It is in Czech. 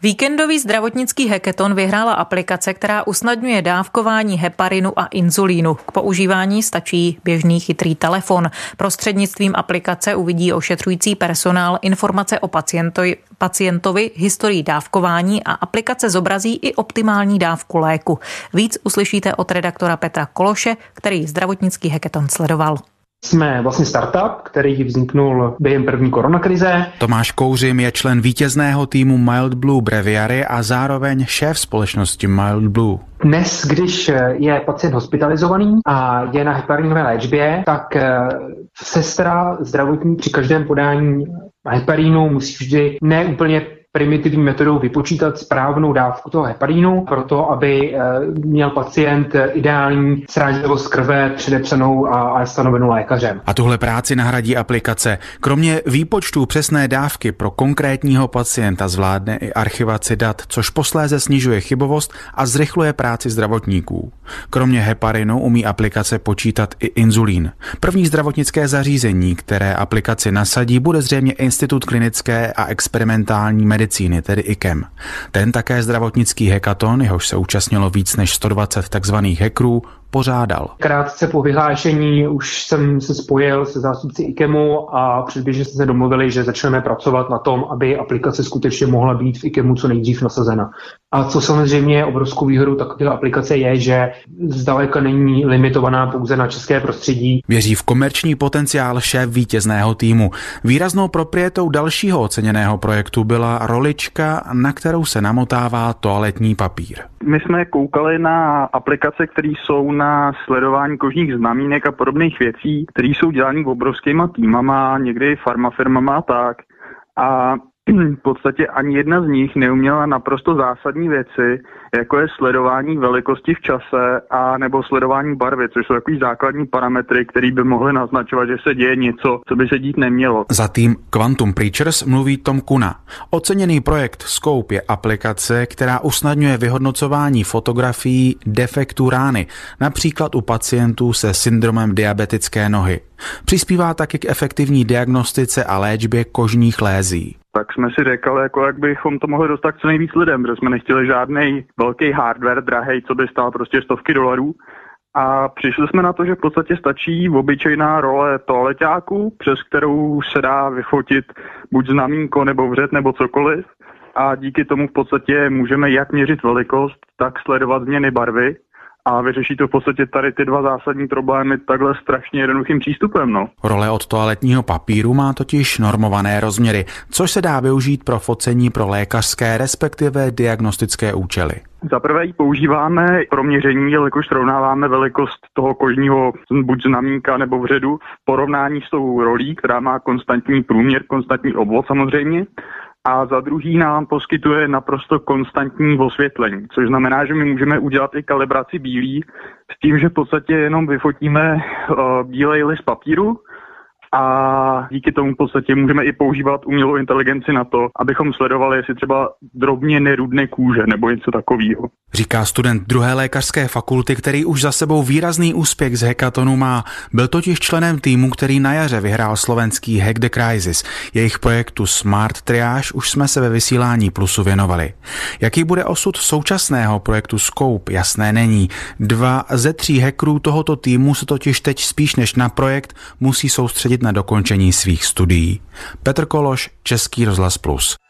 Víkendový zdravotnický hackathon vyhrála aplikace, která usnadňuje dávkování heparinu a inzulínu. K používání stačí běžný chytrý telefon. Prostřednictvím aplikace uvidí ošetřující personál informace o pacientovi, historii dávkování a aplikace zobrazí i optimální dávku léku. Víc uslyšíte od redaktora Petra Kološe, který zdravotnický hackathon sledoval. Jsme vlastně startup, který vzniknul během první koronakrize. Tomáš Kouřim je člen vítězného týmu Mild Blue Breviary a zároveň šéf společnosti Mild Blue. Dnes, když je pacient hospitalizovaný a je na heparinové léčbě, tak sestra zdravotní při každém podání heparinu musí vždy neúplně primitivní metodou vypočítat správnou dávku toho heparinu, proto aby měl pacient ideální srážlivost krve předepsanou a stanovenou lékařem. A tuhle práci nahradí aplikace. Kromě výpočtu přesné dávky pro konkrétního pacienta zvládne i archivaci dat, což posléze snižuje chybovost a zrychluje práci zdravotníků. Kromě heparinu umí aplikace počítat i inzulín. První zdravotnické zařízení, které aplikaci nasadí, bude zřejmě Institut klinické a experimentální medicíny, tedy IKEM. Ten také zdravotnický hackathon, jehož se účastnilo víc než 120 takzvaných hackerů, pořádal. Krátce po vyhlášení už jsem se spojil se zástupci IKEMu a předběžně jsme se domluvili, že začneme pracovat na tom, aby aplikace skutečně mohla být v IKEMu co nejdřív nasazena. A co samozřejmě obrovskou výhodou takové aplikace je, že zdaleka není limitovaná pouze na české prostředí. Věří v komerční potenciál šéf vítězného týmu. Výraznou proprietou dalšího oceněného projektu byla rolička, na kterou se namotává toaletní papír. My jsme koukali na aplikace, které jsou na sledování kožních znamínek a podobných věcí, které jsou dělané obrovskýma týmama, někdy farmafirmama a tak. A v podstatě ani jedna z nich neuměla naprosto zásadní věci, jako je sledování velikosti v čase a nebo sledování barvy, což jsou takový základní parametry, které by mohly naznačovat, že se děje něco, co by se dít nemělo. Za tým Quantum Preachers mluví Tom Kuna. Oceněný projekt Scope je aplikace, která usnadňuje vyhodnocování fotografií defektů rány, například u pacientů se syndromem diabetické nohy. Přispívá taky k efektivní diagnostice a léčbě kožních lézí. Tak jsme si řekli, jak bychom to mohli dostat co nejvíc lidem, protože jsme nechtěli žádný velký hardware, drahej, co by stál prostě $100. A přišli jsme na to, že v podstatě stačí obyčejná role toaleťáku, přes kterou se dá vyfotit buď znamínko nebo vřet nebo cokoliv. A díky tomu v podstatě můžeme jak měřit velikost, tak sledovat změny barvy. A vyřeší to v podstatě tady ty dva zásadní problémy takhle strašně jednoduchým přístupem. Role od toaletního papíru má totiž normované rozměry, což se dá využít pro focení pro lékařské, respektive diagnostické účely. Za prvé ji používáme pro měření, jelikož srovnáváme velikost toho kožního buď znamínka nebo vředu v porovnání s tou rolí, která má konstantní průměr, konstantní obvod samozřejmě. A za druhý nám poskytuje naprosto konstantní osvětlení, což znamená, že my můžeme udělat i kalibraci bílý s tím, že v podstatě jenom vyfotíme bílej list papíru a díky tomu v podstatě můžeme i používat umělou inteligenci na to, abychom sledovali, jestli třeba drobně nerudne kůže nebo něco takového. Říká student druhé lékařské fakulty, který už za sebou výrazný úspěch z hackathonu má. Byl totiž členem týmu, který na jaře vyhrál slovenský Hack the Crisis. Jejich projektu Smart Triage už jsme se ve vysílání Plusu věnovali. Jaký bude osud současného projektu Scope, jasné není. 2 ze 3 hackerů tohoto týmu se totiž teď spíš než na projekt musí soustředit na dokončení svých studií. Petr Kološ, Český rozhlas Plus.